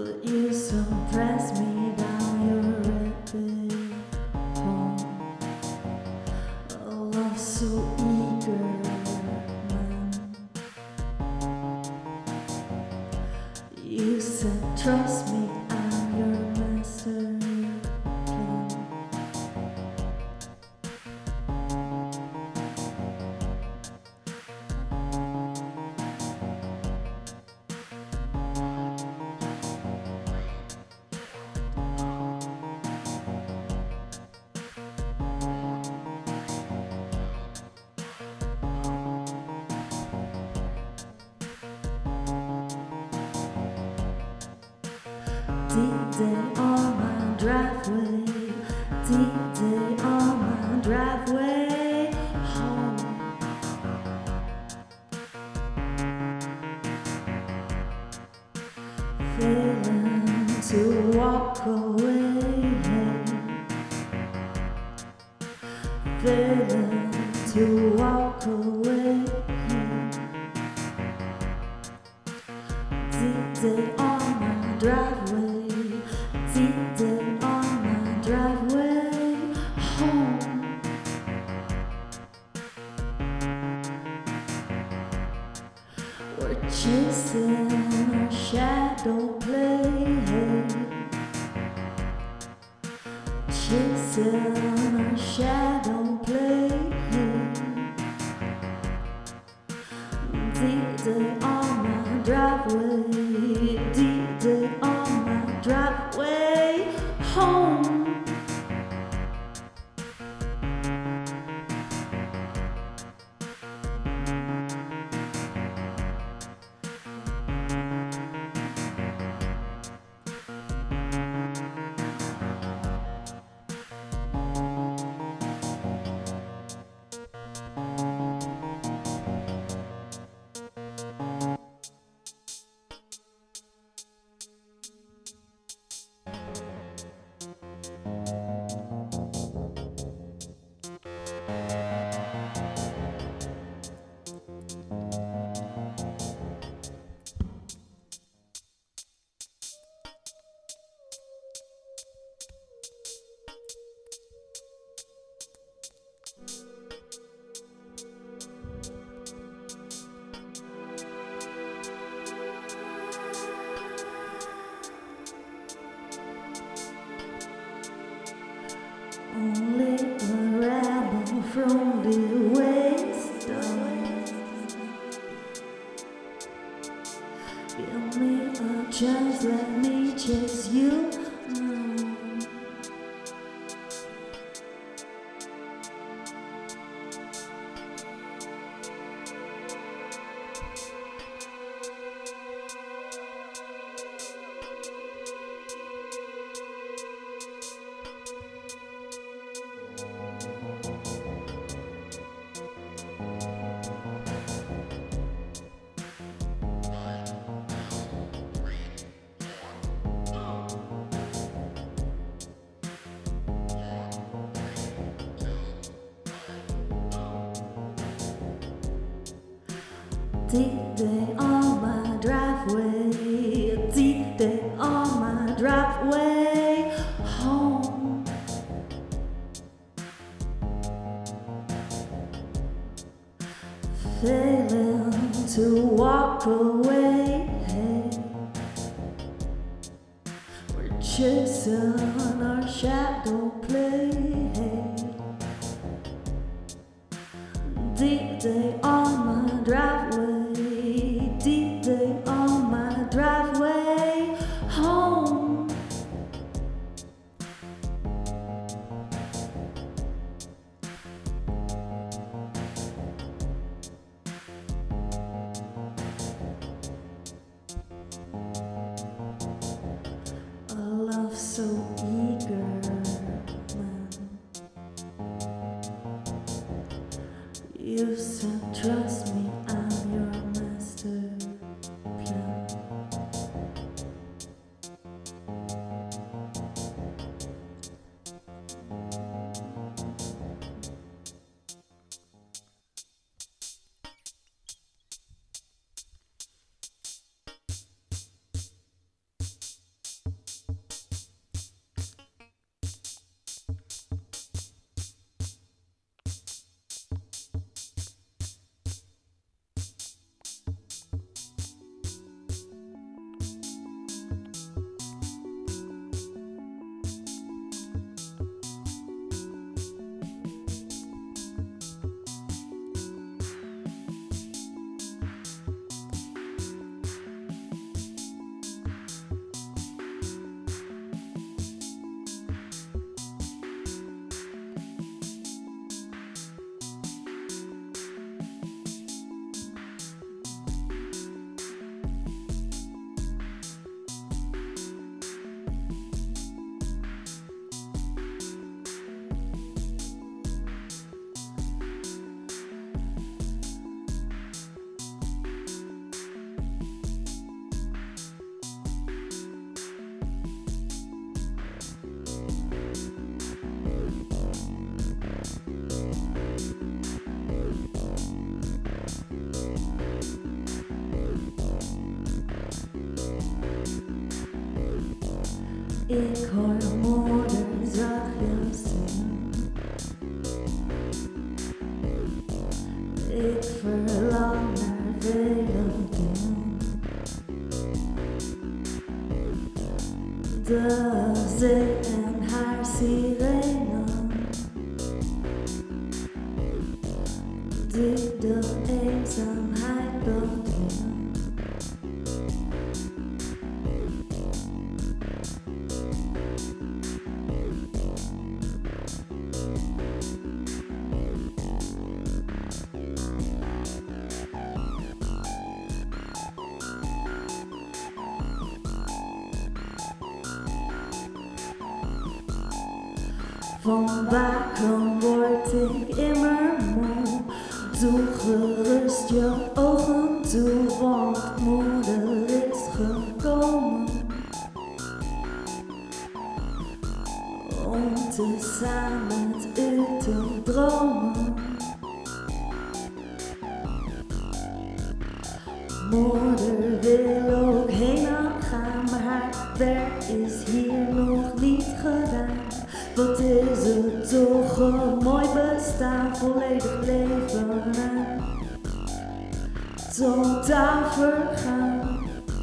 but you suppress me down your rapid home. A love so eager, man. You said trust me, I'm your master plan. D-Day on my driveway, D-Day on my driveway home. Failing to walk away, failing to walk away. D-Day on my driveway, D-Day on my driveway home. We're chasing our shadow play, chasing our shadow play. D-Day on my driveway, D-Day on my driveway home. Only a rebel from the wasteland. Give me a chance, let me chase you. D-Day on my driveway, D-Day on my driveway home. Failing to walk away, we're chasing our shadow play. D-Day on my driveway, D-Day on my driveway home. A love so eager, man. You said trust me, I'm your master plan. Ik hoor moeder zachtjes zingen. Ik verlang naar vele dingen. De zee en haar sirene, die de eenzaamheid bedwingen. Van waken word ik immer moe. Doe gerust je ogen toe, want moeder is gekomen om te samen met u te dromen. Moeder wil ook heen en gaan, maar haar werk is hier nog niet gedaan. Wat is het toch een mooi bestaan, volledig leven en totaal vergaan.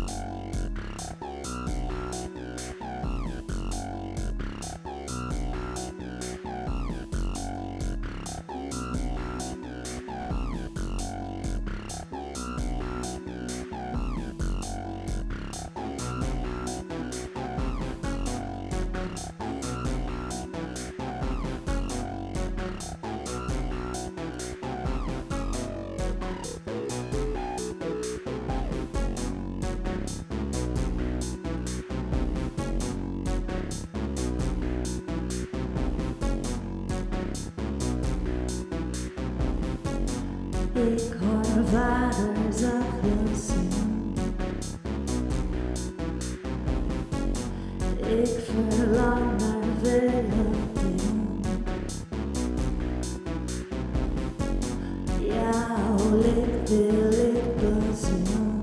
Ik hoor vader zachtjes zingen. Ik verlang naar vele dingen. Jouw licht wil ik bezingen.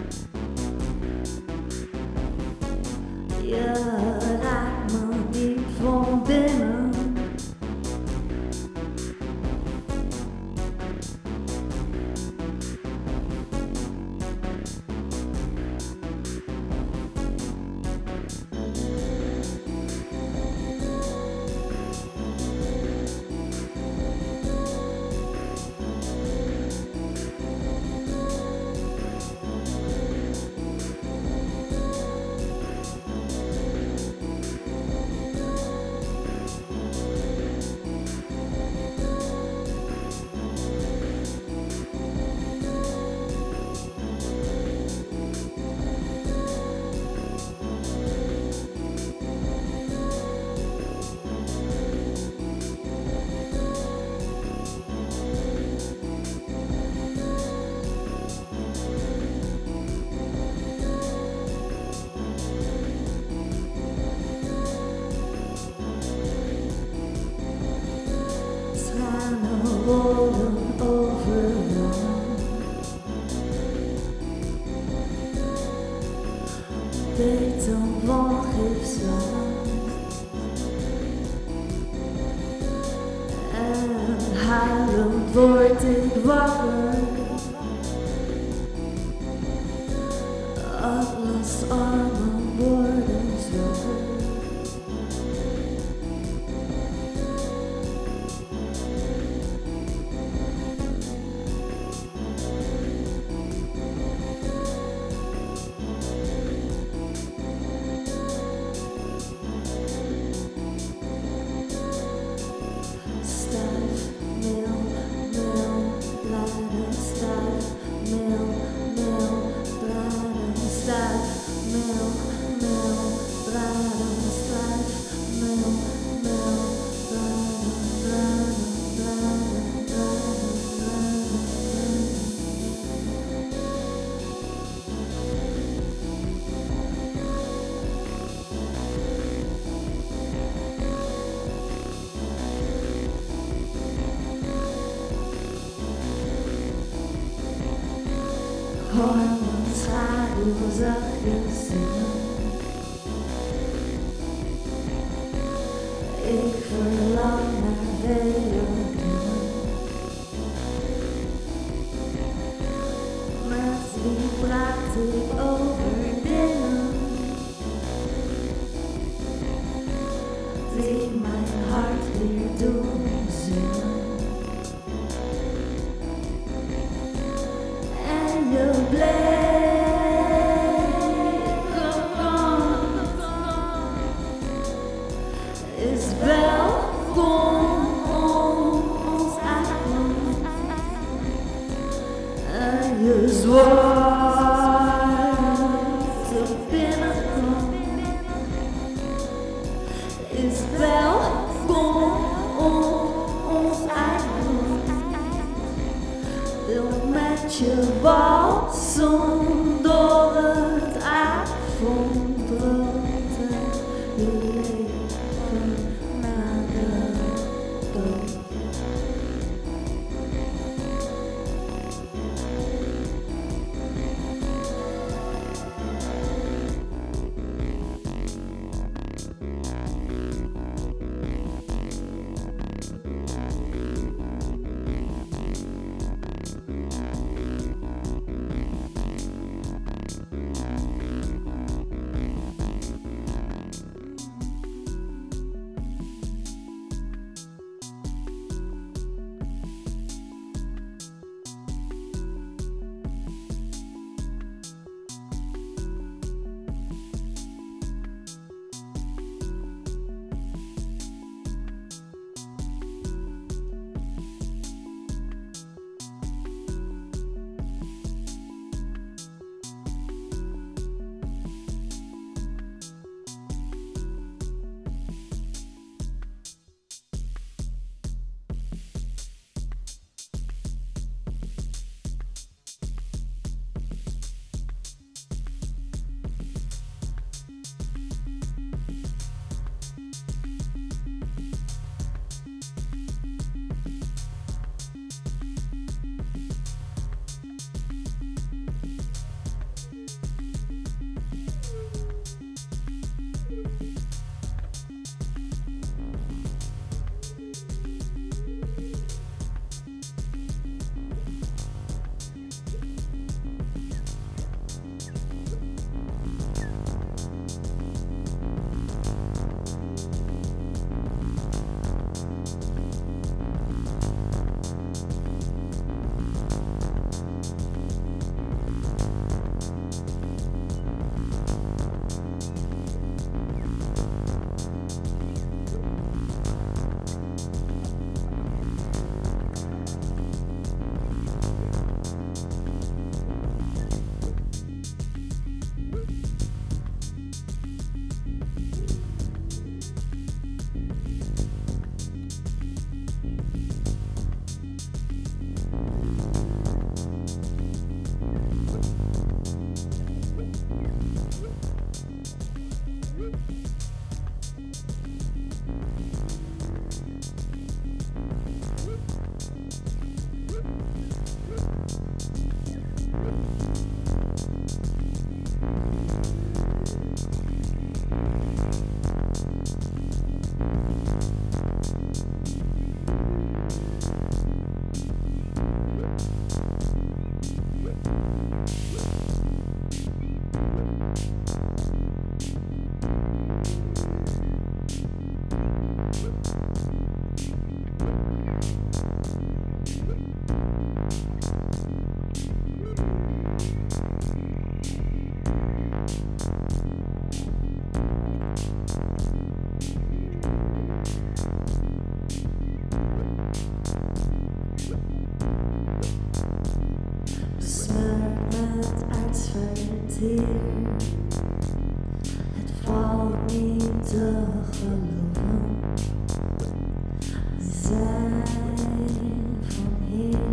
Je raakt me diep van binnen. Rollen over me. Beter van gifslaan. En huilend word ik wakker. Atlas armen worden zwakker. Hormones zachtjes zingen. doen zingen. En je bleef gewoon is welkom om ons eigen. En je zwarte binnenkom is welkom om ons eigen. Wil met je walsen door het avondrood en je leven na de dood. Het valt niet te geloven. We zijn van hier,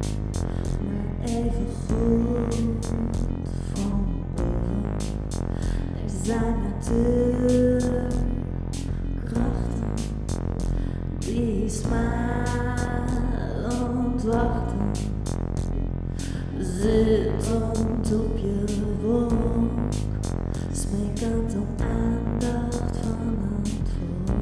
maar even goed van boven. Er zijn natuurkrachten die smalend wachten. Zittend op je wolk, smekend om aandacht van het volk.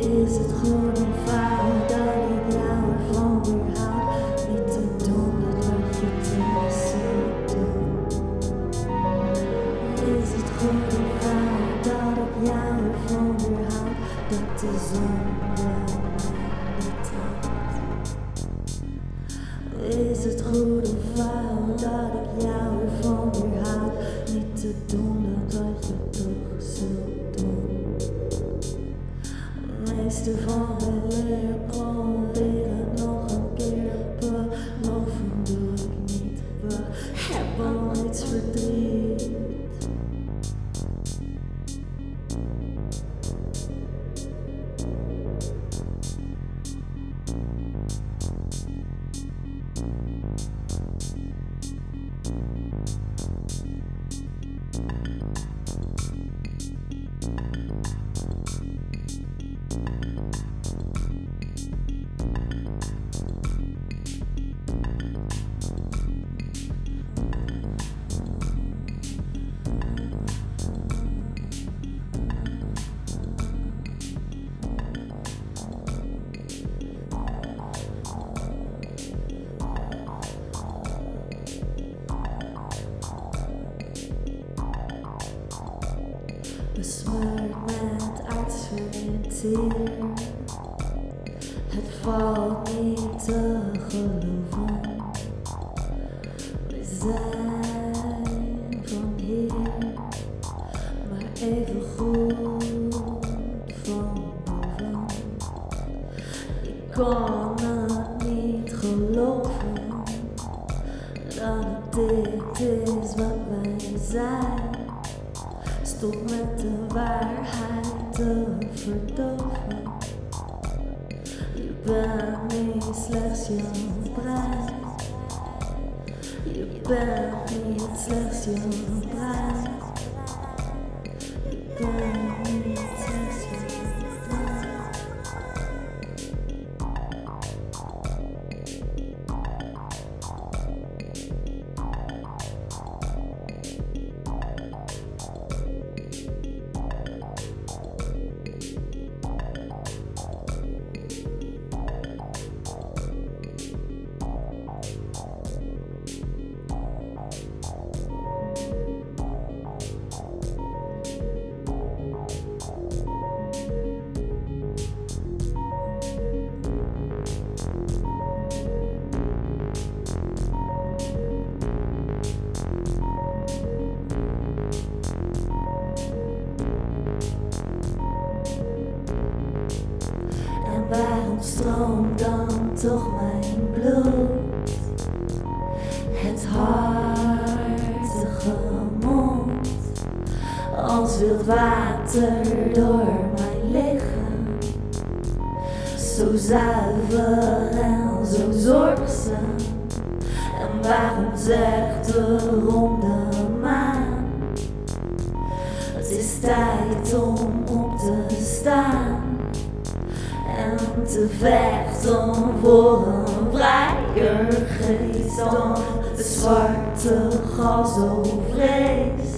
Is het goed of fout dat ik jou ervan weerhoud niet te doen wat je terug zult doen? Is het goed of fout dat ik jou ervan weerhoud dat de zon wel niet houdt? Is het goed of fout dat ik jou ervan weerhoud niet te doen wat je toch zult doen? Meeste van de leer proberen nog een keer, beloven doe ik niet, we hebben niets verdriet. Besmeurd met aardsverteer, het valt niet te geloven. We zijn van hier, maar even goed van boven. Ik kan het niet geloven dat het dit is wat wij zijn. Stop met de waarheid te verdoven. Je bent niet slechts jouw brein. Je bent niet slechts jouw brein. Je bent niet slechts jouw brein. Waarom stroomt dan toch mijn bloed? Het hartige mond, als wild water door mijn lichaam. Zo zuiver en zo zorgzaam. En waarom zegt de ronde maan: het is tijd om op te staan en te vechten voor een vrijer geest dan de zwarte gal zo vreest.